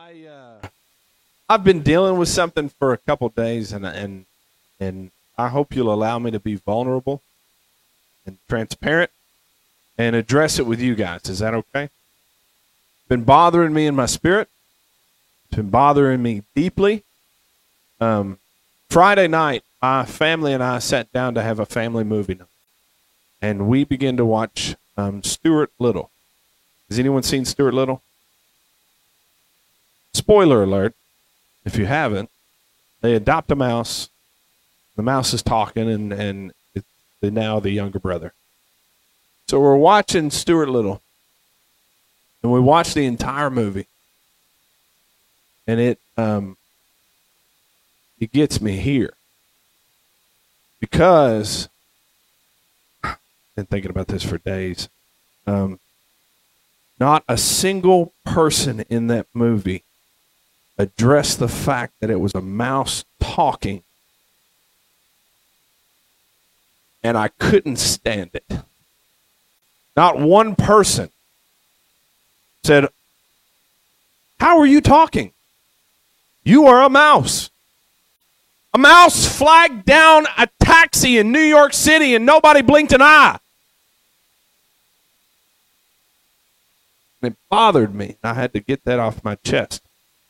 I've been dealing with something for a couple days, and I hope you'll allow me to be vulnerable and transparent and address it with you guys. Is that okay? It's been bothering me in my spirit. It's been bothering me deeply. Friday night, my family and I sat down to have a family movie night, and we began to watch Stuart Little. Has anyone seen Stuart Little? Spoiler alert, if you haven't, they adopt a mouse. The mouse is talking, and it's now the younger brother. So we're watching Stuart Little, and we watched the entire movie. And it gets me here. Because I've been thinking about this for days. Not a single person in that movie addressed the fact that it was a mouse talking, and I couldn't stand it. Not one person said, "How are you talking? You are a mouse." A mouse flagged down a taxi in New York City and nobody blinked an eye. And it bothered me. I had to get that off my chest.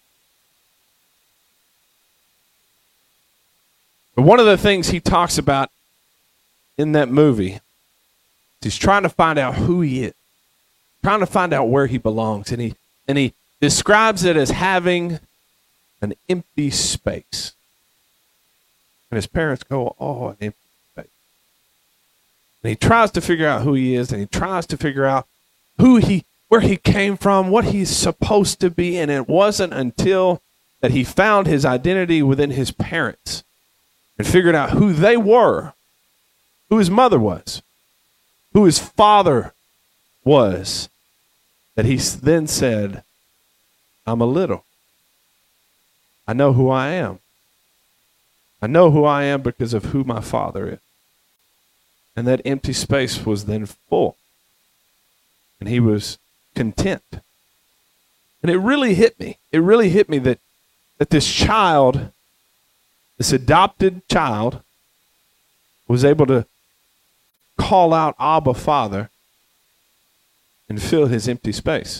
But one of the things he talks about in that movie is he's trying to find out who he is, trying to find out where he belongs, and he describes it as having an empty space. And his parents go, "Oh, an empty space." And he tries to figure out who he is, and he tries to figure out where he came from, what he's supposed to be, and it wasn't until that he found his identity within his parents and figured out who they were, who his mother was, who his father was, that he then said, "I'm a little. I know who I am. I know who I am because of who my father is." And that empty space was then full. And he was content. And it really hit me. It really hit me that this child, this adopted child, was able to call out Abba, Father, and fill his empty space.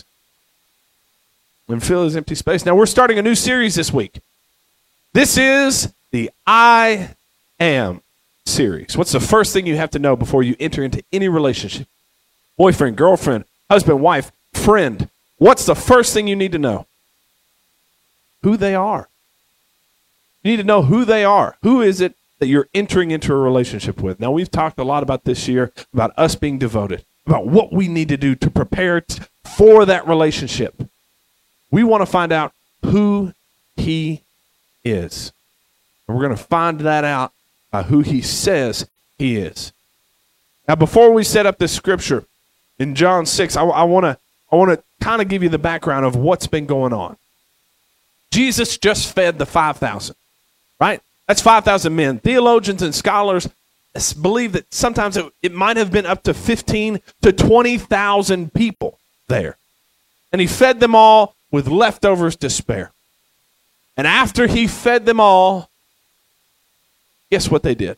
Now, we're starting a new series this week. This is the I Am series. What's the first thing you have to know before you enter into any relationship? Boyfriend, girlfriend, husband, wife, friend. What's the first thing you need to know? Who they are. You need to know who they are. Who is it that you're entering into a relationship with? Now, we've talked a lot about this year, about us being devoted, about what we need to do to prepare for that relationship. We want to find out who he is. And we're going to find that out by who he says he is. Now, before we set up this scripture in John 6, I want to kind of give you the background of what's been going on. Jesus just fed the 5,000, right? That's 5,000 men. Theologians and scholars believe that sometimes it might have been up to 15 to 20,000 people there. And he fed them all with leftovers to spare. And after he fed them all, guess what they did?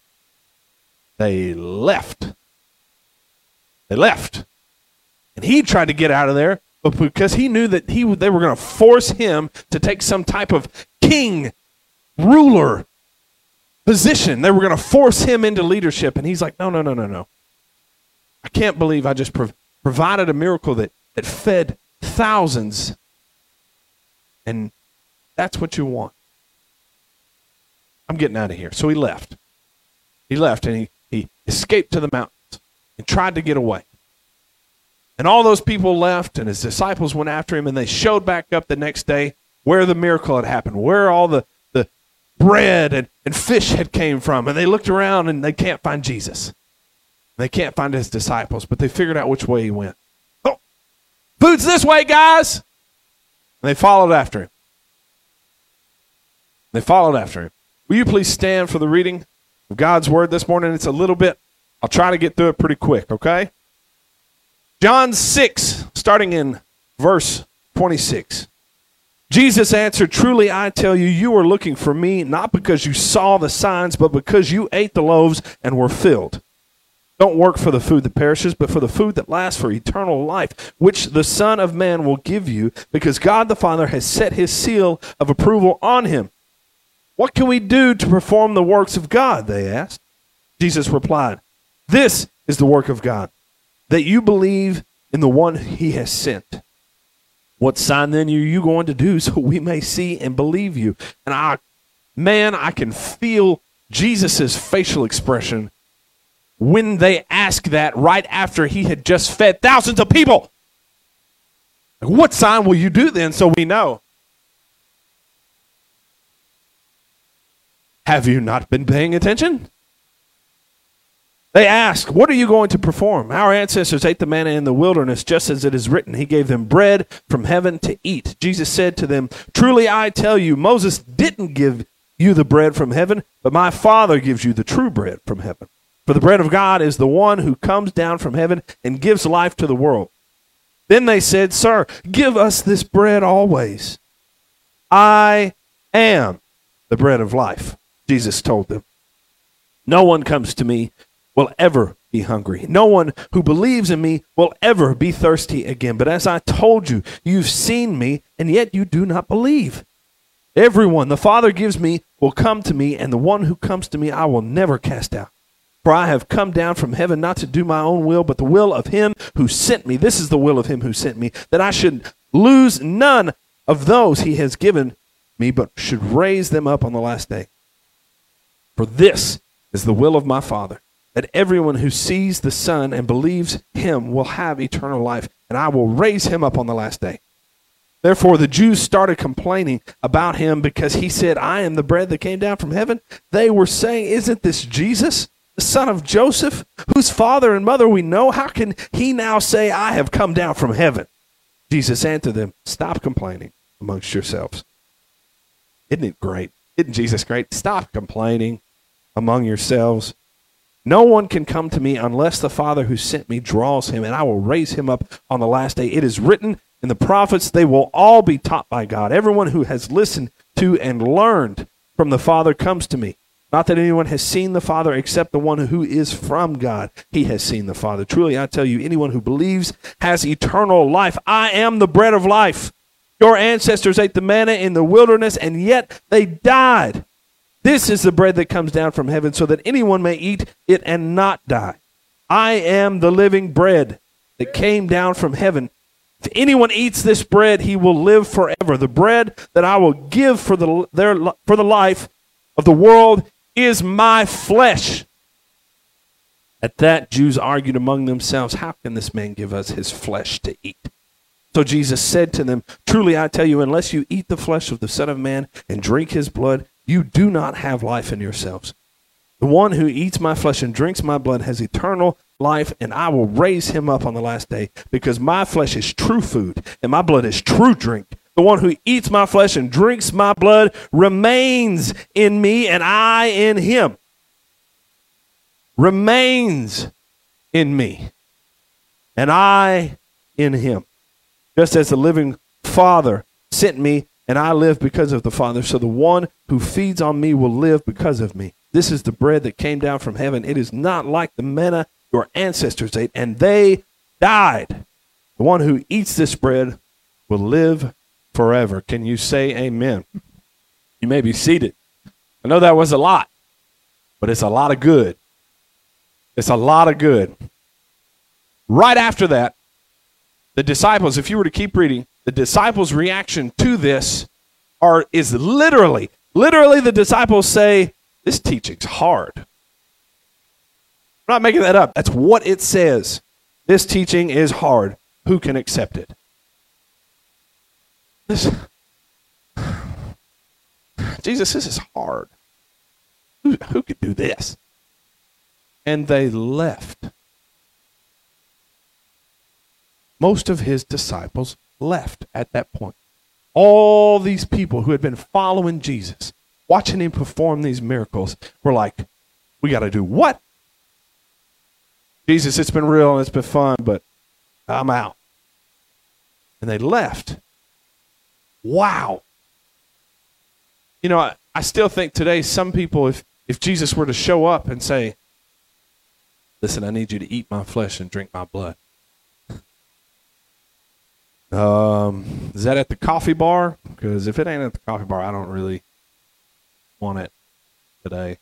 They left. They left. And he tried to get out of there, but because he knew that they were going to force him to take some type of king, ruler position. They were going to force him into leadership. And he's like, no. I can't believe I just provided a miracle that fed thousands. And that's what you want. I'm getting out of here. So he left. He left, and he escaped to the mountains and tried to get away. And all those people left, and his disciples went after him, and they showed back up the next day where the miracle had happened, where all the bread and fish had came from. And they looked around, and they can't find Jesus. They can't find his disciples, but they figured out which way he went. "Oh, food's this way, guys!" And they followed after him. Will you please stand for the reading of God's word this morning? It's a little bit, I'll try to get through it pretty quick, okay? John 6, starting in verse 26. Jesus answered, truly I tell you, you are looking for me, not because you saw the signs, but because you ate the loaves and were filled. Don't work for the food that perishes, but for the food that lasts for eternal life, which the Son of Man will give you, because God the Father has set his seal of approval on him. What can we do to perform the works of God? They asked. Jesus replied, this is the work of God, that you believe in the one he has sent. What sign then are you going to do so we may see and believe you? And I can feel Jesus' facial expression when they ask that right after he had just fed thousands of people. What sign will you do then so we know? Have you not been paying attention? They ask, what are you going to perform? Our ancestors ate the manna in the wilderness, just as it is written. He gave them bread from heaven to eat. Jesus said to them, truly I tell you, Moses didn't give you the bread from heaven, but my Father gives you the true bread from heaven. For the bread of God is the one who comes down from heaven and gives life to the world. Then they said, sir, give us this bread always. I am the bread of life, Jesus told them. No one comes to me will ever be hungry. No one who believes in me will ever be thirsty again. But as I told you, you've seen me, and yet you do not believe. Everyone the Father gives me will come to me, and the one who comes to me I will never cast out. For I have come down from heaven not to do my own will, but the will of him who sent me. This is the will of him who sent me, that I should lose none of those he has given me, but should raise them up on the last day. For this is the will of my Father, that everyone who sees the Son and believes him will have eternal life, and I will raise him up on the last day. Therefore the Jews started complaining about him because he said, I am the bread that came down from heaven. They were saying, isn't this Jesus, the son of Joseph, whose father and mother we know? How can he now say, I have come down from heaven? Jesus answered them, stop complaining amongst yourselves. Isn't it great? Isn't Jesus great? Stop complaining among yourselves. No one can come to me unless the Father who sent me draws him, and I will raise him up on the last day. It is written in the prophets, they will all be taught by God. Everyone who has listened to and learned from the Father comes to me. Not that anyone has seen the Father except the one who is from God. He has seen the Father. Truly, I tell you, anyone who believes has eternal life. I am the bread of life. Your ancestors ate the manna in the wilderness, and yet they died. This is the bread that comes down from heaven, so that anyone may eat it and not die. I am the living bread that came down from heaven. If anyone eats this bread, he will live forever. The bread that I will give for the life of the world is my flesh. At that, Jews argued among themselves, how can this man give us his flesh to eat? So Jesus said to them, truly I tell you, unless you eat the flesh of the Son of Man and drink his blood, you do not have life in yourselves. The one who eats my flesh and drinks my blood has eternal life, and I will raise him up on the last day, because my flesh is true food, and my blood is true drink. The one who eats my flesh and drinks my blood remains in me, and I in him. Remains in me, and I in him. Just as the living Father sent me, and I live because of the Father, so the one who feeds on me will live because of me. This is the bread that came down from heaven. It is not like the manna your ancestors ate, and they died. The one who eats this bread will live forever. Can you say amen? You may be seated. I know that was a lot, but it's a lot of good. It's a lot of good. Right after that, the disciples, if you were to keep reading, the disciples' reaction to this is literally the disciples say, this teaching's hard. I'm not making that up. That's what it says. This teaching is hard. Who can accept it? Jesus, this is hard. Who could do this? And they left. Most of his disciples left at that point. All these people who had been following Jesus, watching him perform these miracles, were like, we got to do what? Jesus, it's been real and it's been fun, but I'm out. And they left. Wow. You know, I still think today some people, if Jesus were to show up and say, listen, I need you to eat my flesh and drink my blood. Is that at the coffee bar? Because if it ain't at the coffee bar, I don't really want it today.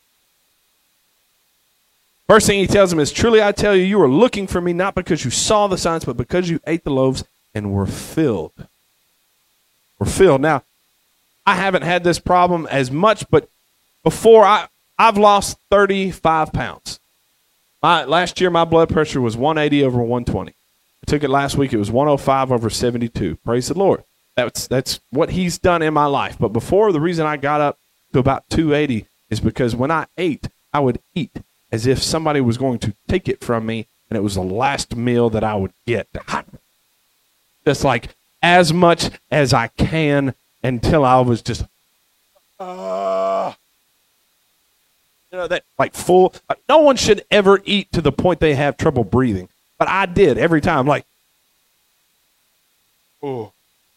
First thing he tells him is, truly I tell you, you are looking for me not because you saw the signs, but because you ate the loaves and were filled. Were filled. Now, I haven't had this problem as much, but before I've lost 35 pounds. Last year, my blood pressure was 180 over 120. I took it last week. It was 105 over 72. Praise the Lord. That's what he's done in my life. But before, the reason I got up to about 280 is because when I ate, I would eat as if somebody was going to take it from me, and it was the last meal that I would get. Just like as much as I can until I was just, that like full. No one should ever eat to the point they have trouble breathing. But I did every time, like, want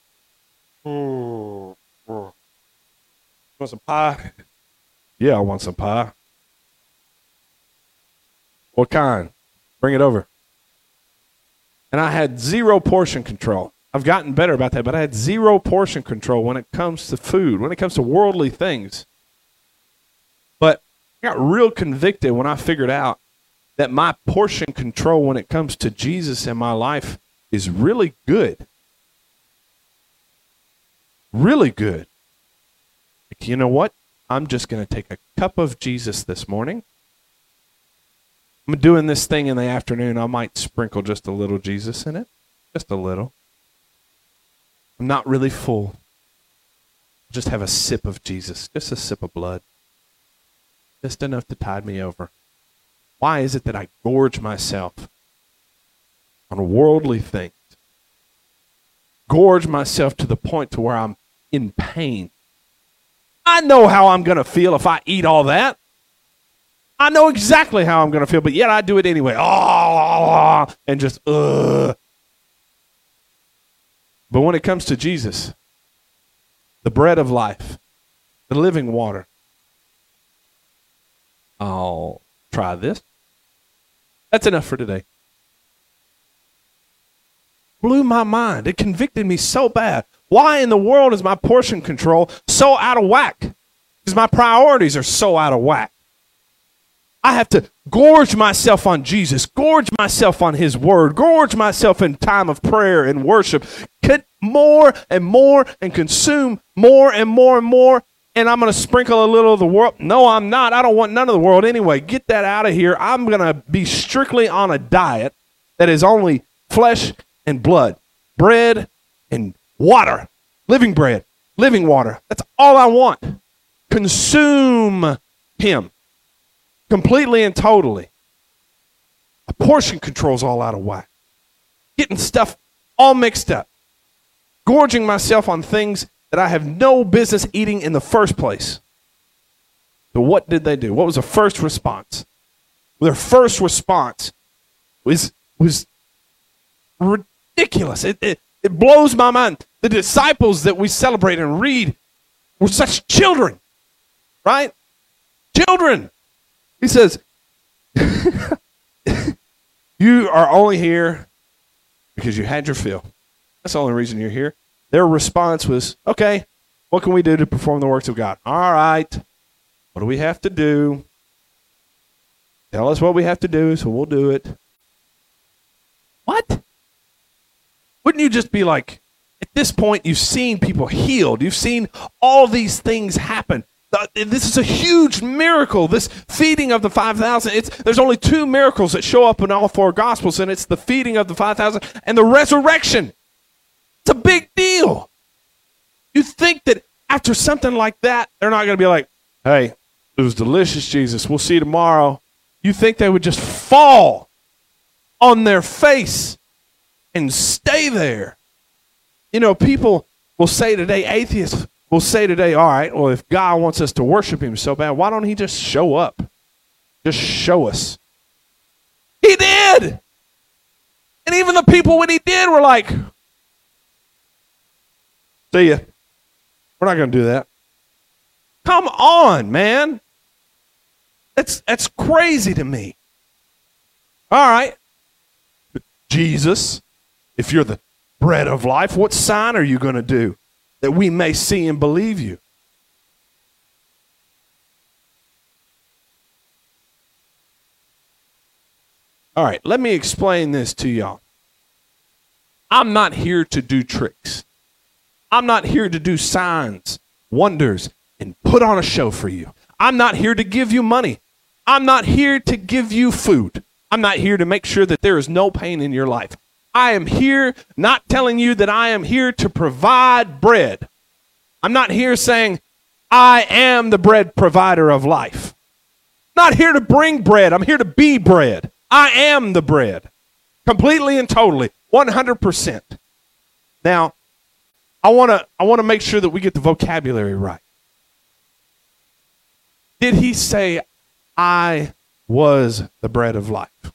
some pie? Yeah, I want some pie. What kind? Bring it over. And I had zero portion control. I've gotten better about that, but I had zero portion control when it comes to food, when it comes to worldly things. But I got real convicted when I figured out that my portion control when it comes to Jesus in my life is really good. Really good. Like, you know what? I'm just going to take a cup of Jesus this morning. I'm doing this thing in the afternoon. I might sprinkle just a little Jesus in it. Just a little. I'm not really full. Just have a sip of Jesus. Just a sip of blood. Just enough to tide me over. Why is it that I gorge myself on worldly things? Gorge myself to the point to where I'm in pain. I know how I'm going to feel if I eat all that. I know exactly how I'm going to feel, but yet I do it anyway. And just, But when it comes to Jesus, the bread of life, the living water, I'll try this. That's enough for today. Blew my mind. It convicted me so bad. Why in the world is my portion control so out of whack? Because my priorities are so out of whack. I have to gorge myself on Jesus, gorge myself on his word, gorge myself in time of prayer and worship, get more and more and consume more and more and more, and I'm going to sprinkle a little of the world. No, I'm not. I don't want none of the world anyway. Get that out of here. I'm going to be strictly on a diet that is only flesh and blood, bread and water, living bread, living water. That's all I want. Consume him. Completely and totally. A portion control's all out of whack. Getting stuff all mixed up. Gorging myself on things that I have no business eating in the first place. So what did they do? What was the first response? Their first response was ridiculous. It blows my mind. The disciples that we celebrate and read were such children, right? Children. He says, you are only here because you had your fill. That's the only reason you're here. Their response was, okay, what can we do to perform the works of God? All right, what do we have to do? Tell us what we have to do, so we'll do it. What? Wouldn't you just be like, at this point, you've seen people healed. You've seen all these things happen. This is a huge miracle, this feeding of the 5,000. There's only two miracles that show up in all four Gospels, and it's the feeding of the 5,000 and the resurrection. It's a big deal. You think that after something like that, they're not going to be like, hey, it was delicious, Jesus. We'll see you tomorrow. You think they would just fall on their face and stay there. You know, people will say today, atheists will say today, all right, well, if God wants us to worship him so bad, why don't he just show up? Just show us. He did. And even the people when he did were like, see ya. We're not going to do that. Come on, man. That's crazy to me. All right. Jesus, if you're the bread of life, what sign are you going to do that we may see and believe you? All right, let me explain this to y'all. I'm not here to do tricks. I'm not here to do signs, wonders, and put on a show for you. I'm not here to give you money. I'm not here to give you food. I'm not here to make sure that there is no pain in your life. I am here not telling you that I am here to provide bread. I'm not here saying I am the bread provider of life. I'm not here to bring bread. I'm here to be bread. I am the bread, completely and totally, 100%. Now, I want to make sure that we get the vocabulary right. Did he say, I was the bread of life?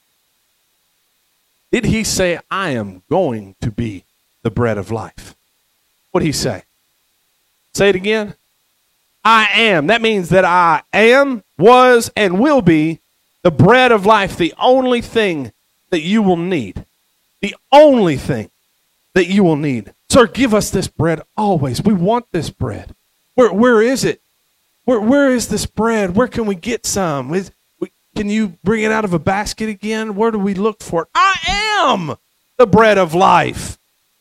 Did he say, I am going to be the bread of life? What did he say? Say it again. I am. That means that I am, was, and will be the bread of life, the only thing that you will need. The only thing that you will need. Sir, give us this bread always. We want this bread. Where is it? Where is this bread? Where can we get some? Can you bring it out of a basket again? Where do we look for it? I am the bread of life.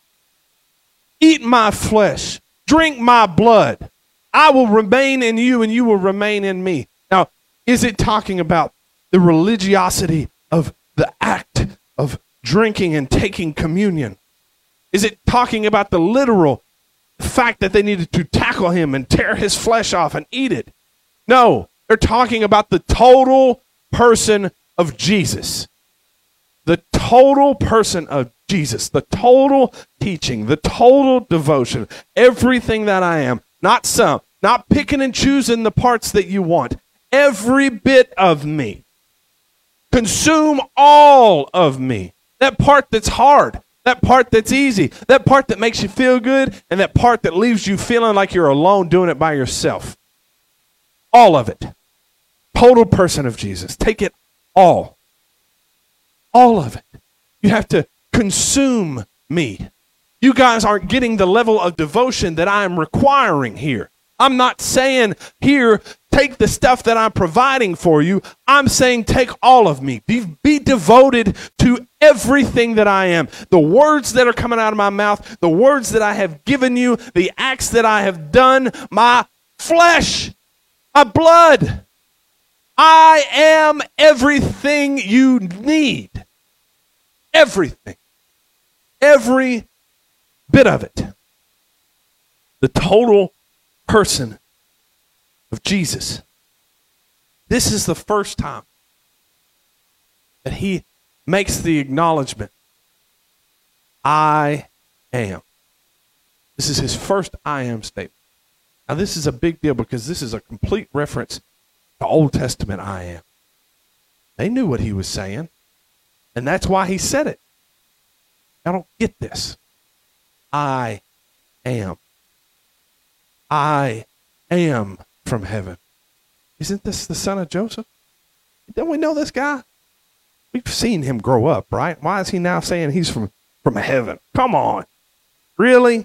Eat my flesh. Drink my blood. I will remain in you and you will remain in me. Now, is it talking about the religiosity of the act of drinking and taking communion? Is it talking about the literal fact that they needed to tackle him and tear his flesh off and eat it? No, they're talking about the total person of Jesus. The total person of Jesus. The total teaching. The total devotion. Everything that I am. Not some. Not picking and choosing the parts that you want. Every bit of me. Consume all of me. That part that's hard. That part that's easy. That part that makes you feel good. And that part that leaves you feeling like you're alone doing it by yourself. All of it. Total person of Jesus. Take it all. All of it. You have to consume me. You guys aren't getting the level of devotion that I am requiring here. I'm not saying here, take the stuff that I'm providing for you. I'm saying take all of me. Be devoted to everything that I am. The words that are coming out of my mouth, the words that I have given you, the acts that I have done, my flesh, my blood. I am everything you need. Everything. Every bit of it. The total person of Jesus. This is the first time that he makes the acknowledgement, I am. This is his first I am statement. Now this is a big deal because this is a complete reference to Old Testament I am. They knew what he was saying, and that's why he said it. I don't get this. I am. I am from heaven. Isn't this the son of Joseph? Don't we know this guy? We've seen him grow up, right? Why is he now saying he's from heaven? Come on. Really?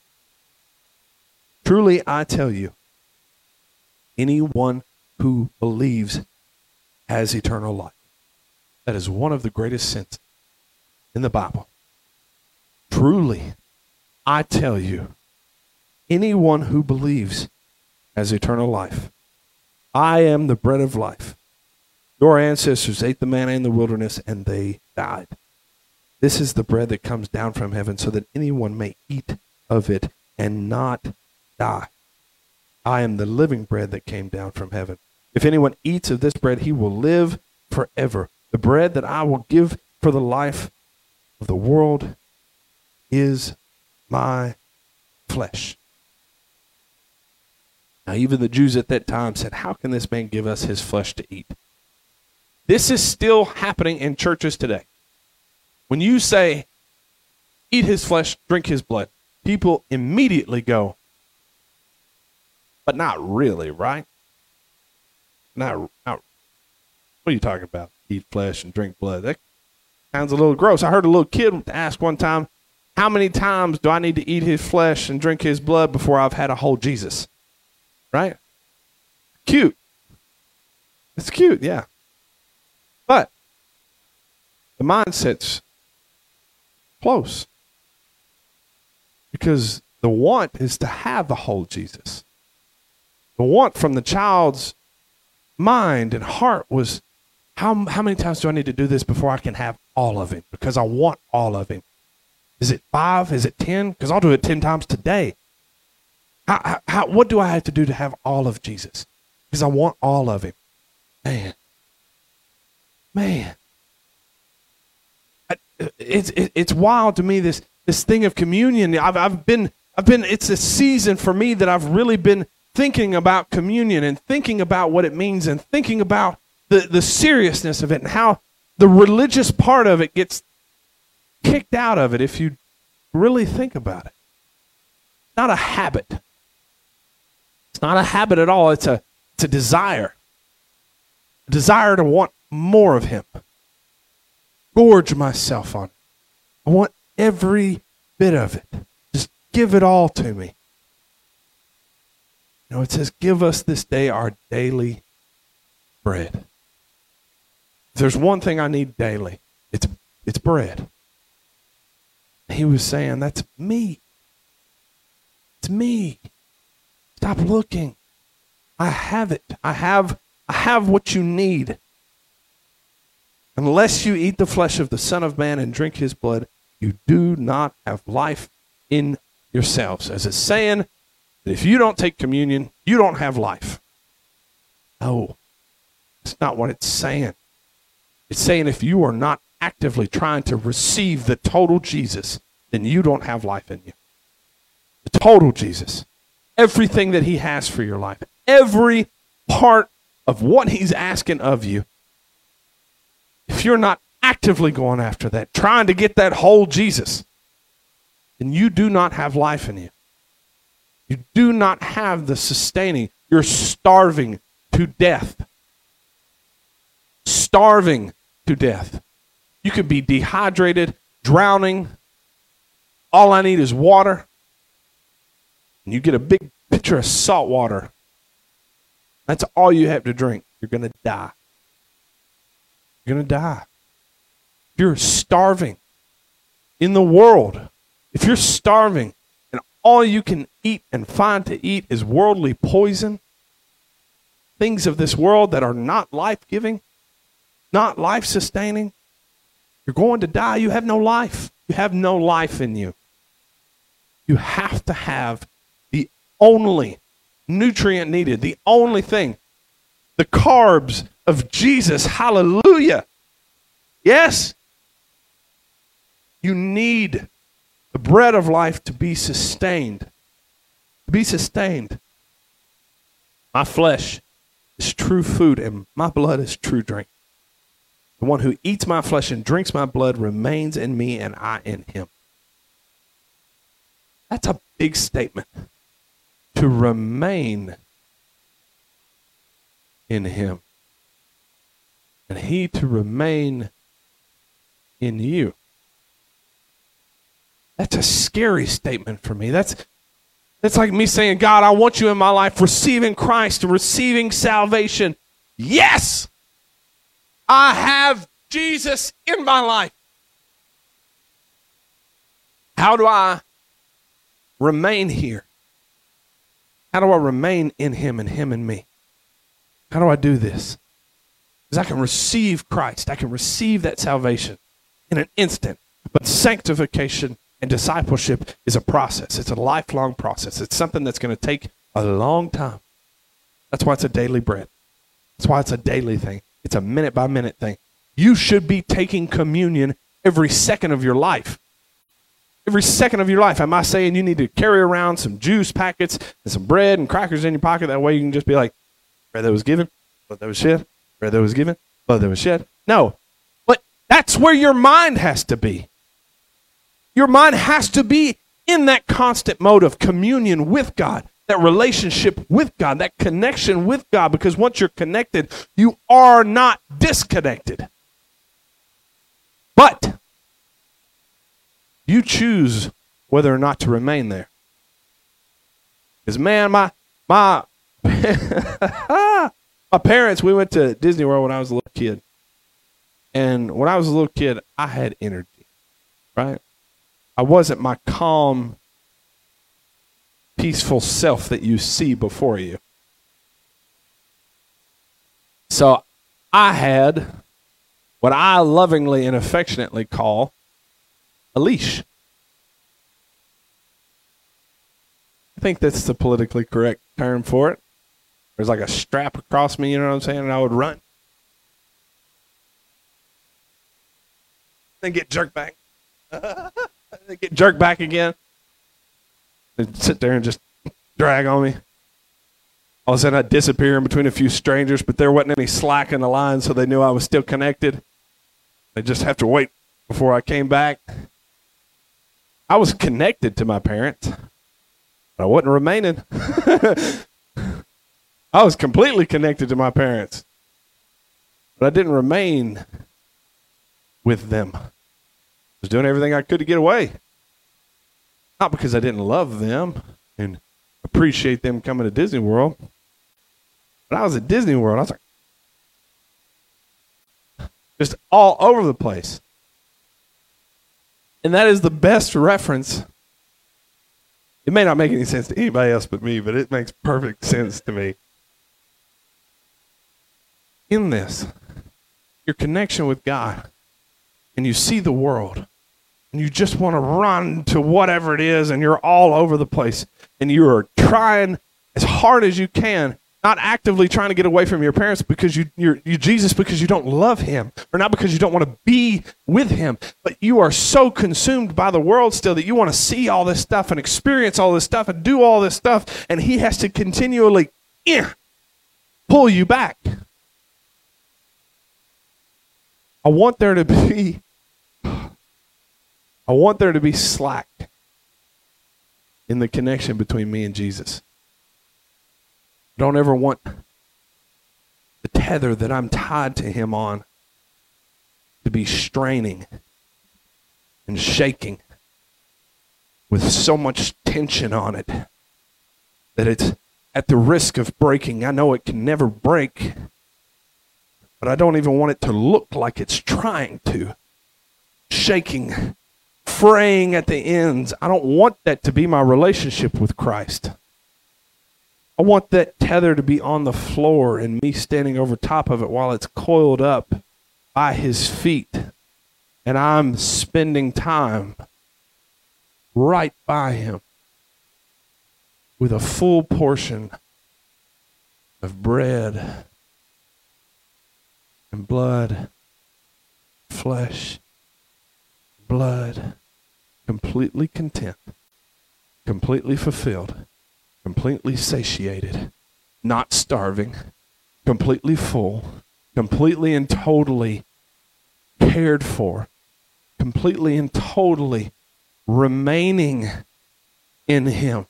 Truly, I tell you, anyone who believes has eternal life. That is one of the greatest sins in the Bible. Truly, I tell you, anyone who believes has eternal life. I am the bread of life. Your ancestors ate the manna in the wilderness and they died. This is the bread that comes down from heaven so that anyone may eat of it and not die. I am the living bread that came down from heaven. If anyone eats of this bread, he will live forever. The bread that I will give for the life of the world is my flesh. Now, even the Jews at that time said, how can this man give us his flesh to eat? This is still happening in churches today. When you say, eat his flesh, drink his blood, people immediately go, but not really, right? Not what are you talking about? Eat flesh and drink blood. That sounds a little gross. I heard a little kid ask one time, how many times do I need to eat his flesh and drink his blood before I've had a whole Jesus? Right? Cute. It's cute, yeah. But the mindset's close. Because the want is to have the whole Jesus. The want from the child's mind and heart was, how many times do I need to do this before I can have all of him? Because I want all of him. Is it 5? Is it 10? Because I'll do it 10 times today. What do I have to do to have all of Jesus? Because I want all of him. Man. It's wild to me, this thing of communion. It's a season for me that I've really been thinking about communion and thinking about what it means and thinking about the seriousness of it and how the religious part of it gets kicked out of it if you really think about it. It's not a habit. It's not a habit at all. It's a desire. A desire to want more of him. Gorge myself on it. I want every bit of it. Just give it all to me. You know, it says, give us this day our daily bread. If there's one thing I need daily, it's bread. He was saying, that's me. It's me. Stop looking. I have it. I have what you need. Unless you eat the flesh of the Son of Man and drink his blood, you do not have life in yourselves. As it's saying that if you don't take communion, you don't have life. No, it's not what it's saying. It's saying if you are not actively trying to receive the total Jesus, then you don't have life in you. The total Jesus. Everything that he has for your life. Every part of what he's asking of you. If you're not actively going after that, trying to get that whole Jesus, then you do not have life in you. You do not have the sustaining. You're starving to death. Starving to death. You could be dehydrated, drowning. All I need is water. And you get a big pitcher of salt water. That's all you have to drink. You're going to die. You're going to die. If you're starving in the world, if you're starving and all you can eat and find to eat is worldly poison, things of this world that are not life-giving, not life-sustaining, you're going to die. You have no life. You have no life in you. You have to have the only nutrient needed, the only thing, the carbs of Jesus. Hallelujah. Yes. You need the bread of life to be sustained. To be sustained. My flesh is true food and my blood is true drink. The one who eats my flesh and drinks my blood remains in me and I in him. That's a big statement. To remain in him. And he to remain in you. That's a scary statement for me. That's like me saying, God, I want you in my life, receiving Christ and receiving salvation. Yes! I have Jesus in my life. How do I remain here? How do I remain in him and him in me? How do I do this? Because I can receive Christ. I can receive that salvation in an instant. But sanctification and discipleship is a process. It's a lifelong process. It's something that's going to take a long time. That's why it's a daily bread. That's why it's a daily thing. It's a minute-by-minute thing. You should be taking communion every second of your life. Every second of your life. Am I saying you need to carry around some juice packets and some bread and crackers in your pocket? That way you can just be like, bread that was given, blood that was shed, bread that was given, blood that was shed. No. But that's where your mind has to be. Your mind has to be in that constant mode of communion with God. that relationship with God, that connection with God, because once you're connected, you are not disconnected. But you choose whether or not to remain there. Because, man, my my parents, we went to Disney World when I was a little kid. And when I was a little kid, I had energy, right? I wasn't my calm, peaceful self that you see before you. So I had what I lovingly and affectionately call a leash. I think that's the politically correct term for it. There's like a strap across me, you know what I'm saying? And I would run. Then get jerked back. Then get jerked back again. And sit there and just drag on me. All of a sudden I'd disappear in between a few strangers, but there wasn't any slack in the line, so they knew I was still connected. They just have to wait before I came back. I was connected to my parents. I wasn't remaining. I was completely connected to my parents. But I didn't remain with them. I was doing everything I could to get away. Not because I didn't love them and appreciate them coming to Disney World. But I was at Disney World. I was like, just all over the place. And that is the best reference. It may not make any sense to anybody else but me, but it makes perfect sense to me. In this, your connection with God, and you see the world, and you just want to run to whatever it is, and you're all over the place, and you are trying as hard as you can, not actively trying to get away from your parents because you're Jesus because you don't love him, or not because you don't want to be with him, but you are so consumed by the world still that you want to see all this stuff and experience all this stuff and do all this stuff, and he has to continually pull you back. I want there to be slack in the connection between me and Jesus. I don't ever want the tether that I'm tied to him on to be straining and shaking with so much tension on it that it's at the risk of breaking. I know it can never break, but I don't even want it to look like it's trying to. Shaking, fraying at the ends. I don't want that to be my relationship with Christ. I want that tether to be on the floor and me standing over top of it while it's coiled up by his feet. And I'm spending time right by him with a full portion of bread and blood, flesh, blood, completely content, completely fulfilled, completely satiated, not starving, completely full, completely and totally cared for, completely and totally remaining in him,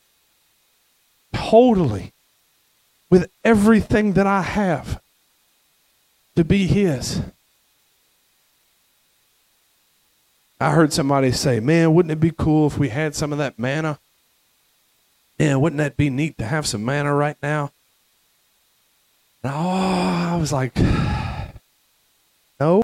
totally, with everything that I have to be his. I heard somebody say, man, wouldn't it be cool if we had some of that manna? Man, wouldn't that be neat to have some manna right now? And I was like, no,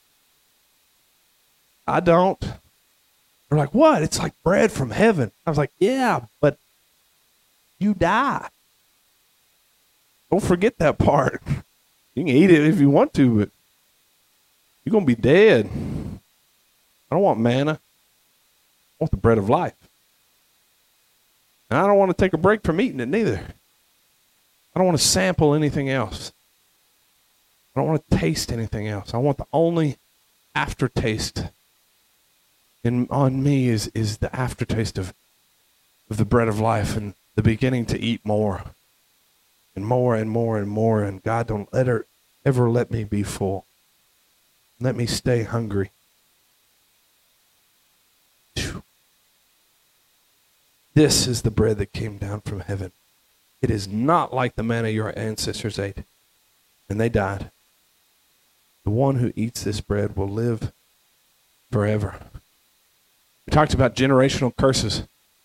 I don't. They're like, what? It's like bread from heaven. I was like, yeah, but you die. Don't forget that part. You can eat it if you want to, but you're going to be dead. I don't want manna. I want the bread of life. And I don't want to take a break from eating it neither. I don't want to sample anything else. I don't want to taste anything else. I want the only aftertaste on me is the aftertaste of the bread of life and the beginning to eat more and more and more and more. And God, don't ever let me be full. Let me stay hungry. This is the bread that came down from heaven. It is not like the manna your ancestors ate, and they died. The one who eats this bread will live forever. We talked about generational curses.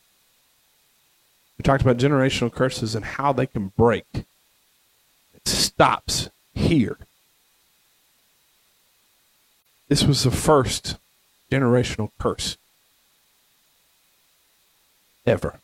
We talked about generational curses and how they can break. It stops here. This was the first generational curse ever.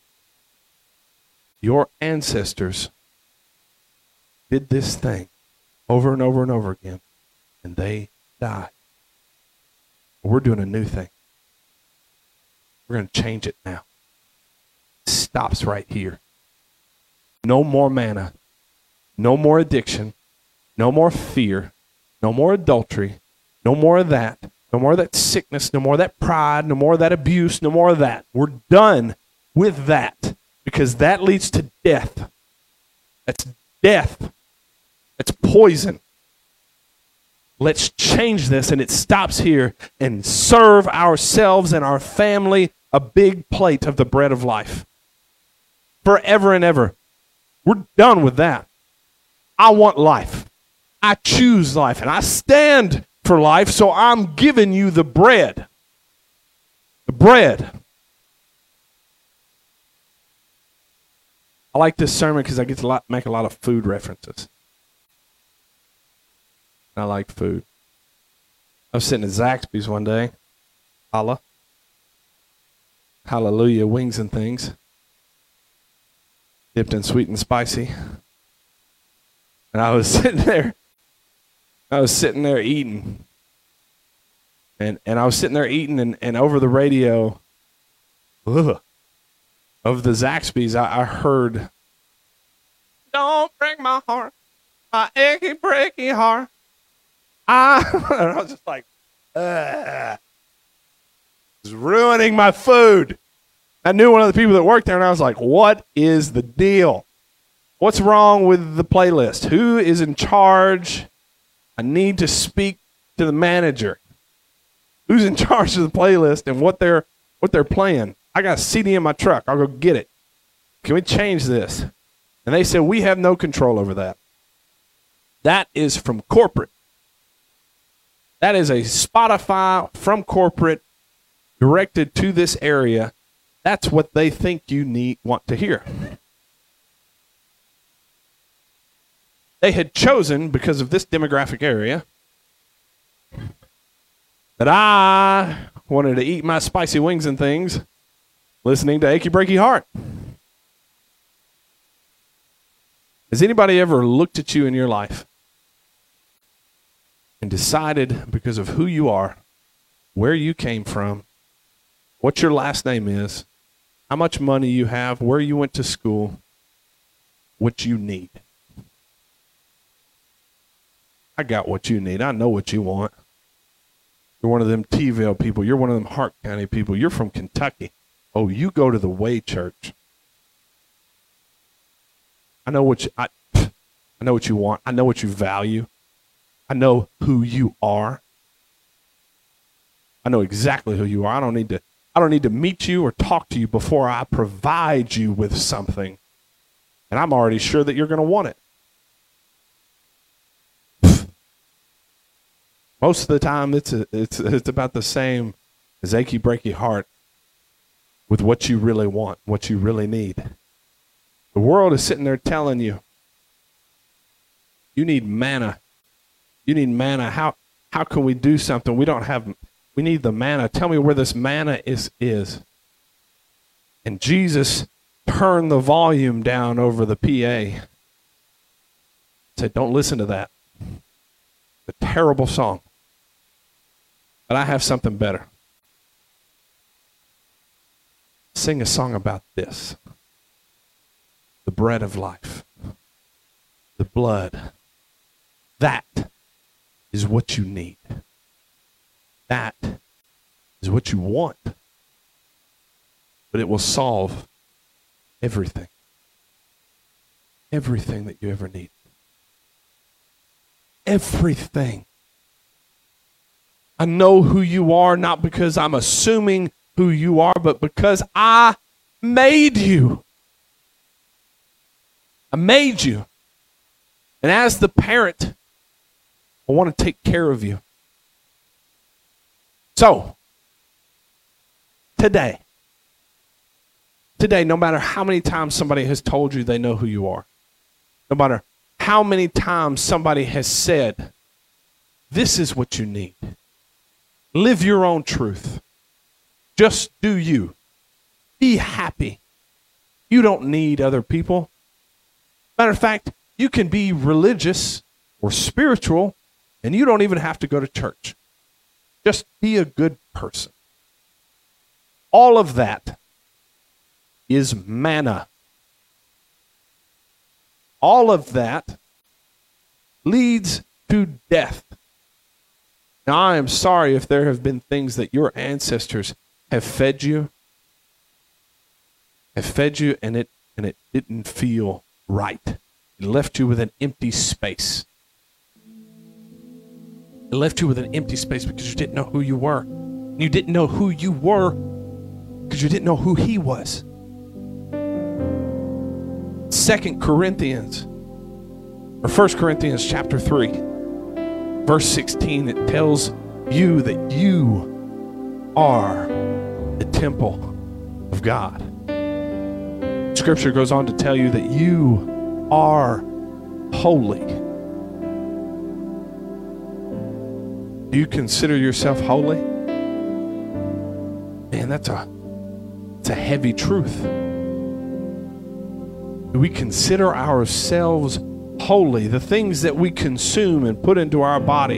Your ancestors did this thing over and over and over again, and they died. We're doing a new thing. We're going to change it now. It stops right here. No more manna. No more addiction. No more fear. No more adultery. No more of that. No more of that sickness. No more of that pride. No more of that abuse. No more of that. We're done with that because that leads to death. That's death. That's poison. Let's change this, and it stops here, and serve ourselves and our family a big plate of the bread of life. Forever and ever. We're done with that. I want life. I choose life, and I stand for life, so I'm giving you the bread. The bread. I like this sermon because I get to make a lot of food references. I like food. I was sitting at Zaxby's one day. Hallelujah, wings and things. Dipped in sweet and spicy. And I was sitting there eating. And I was sitting there eating, and over the radio of the Zaxby's, I heard, "Don't break my heart, my achy, breaky heart." And I was just like, it's ruining my food. I knew one of the people that worked there, and I was like, what is the deal? What's wrong with the playlist? Who is in charge? I need to speak to the manager. Who's in charge of the playlist and what they're playing? I got a CD in my truck. I'll go get it. Can we change this? And they said, we have no control over that. That is from corporate. That is a Spotify from corporate directed to this area. That's what they think you want to hear. They had chosen, because of this demographic area, that I wanted to eat my spicy wings and things listening to Achy Breaky Heart. Has anybody ever looked at you in your life and decided, because of who you are, where you came from, what your last name is, how much money you have, where you went to school, what you need? I got what you need. I know what you want. You're one of them T-ville people. You're one of them Hart County people. You're from Kentucky. Oh, you go to the Way Church. I know what you want. I know what you value. I know who you are. I know exactly who you are. I don't need to meet you or talk to you before I provide you with something. And I'm already sure that you're going to want it. Most of the time, it's about the same as Achy Breaky Heart with what you really want, what you really need. The world is sitting there telling you, you need manna. You need manna. How can we do something? We need the manna. Tell me where this manna is. And Jesus turned the volume down over the PA. Said, don't listen to that. A terrible song. But I have something better. Sing a song about this. The bread of life. The blood. That is what you need. That is what you want. But it will solve everything. Everything that you ever need. Everything. I know who you are, not because I'm assuming who you are, but because I made you. I made you. And as the parent, I want to take care of you. So, today, no matter how many times somebody has told you they know who you are, no matter how many times somebody has said, this is what you need. Live your own truth. Just do you. Be happy. You don't need other people. Matter of fact, you can be religious or spiritual, and you don't even have to go to church. Just be a good person. All of that is manna. All of that leads to death. Now, I am sorry if there have been things that your ancestors have fed you and it didn't feel right. It left you with an empty space. It left you with an empty space because you didn't know who you were. You didn't know who you were because you didn't know who he was. 2 Corinthians, or 1 Corinthians chapter 3, verse 16, it tells you that you are the temple of God. Scripture goes on to tell you that you are holy. Do you consider yourself holy? Man, that's a heavy truth. Do we consider ourselves holy? The things that we consume and put into our body,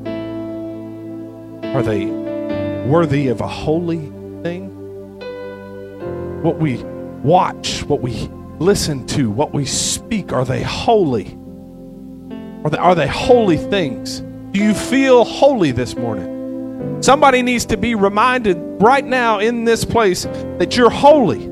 are they worthy of a holy thing? What we watch, what we listen to, what we speak, are they holy? Are they holy things? Do you feel holy this morning? Somebody needs to be reminded right now in this place that you're holy.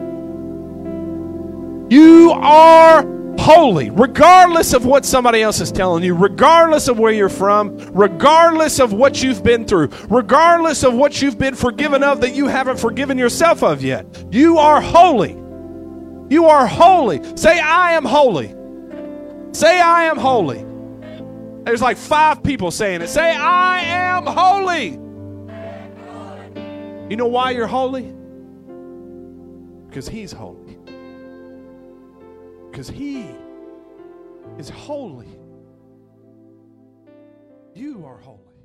You are holy, regardless of what somebody else is telling you, regardless of where you're from, regardless of what you've been through, regardless of what you've been forgiven of that you haven't forgiven yourself of yet. You are holy. You are holy. Say, I am holy. Say, I am holy. There's like 5 people saying it. Say, I am holy. You know why you're holy? Because he's holy. Because he is holy. You are holy.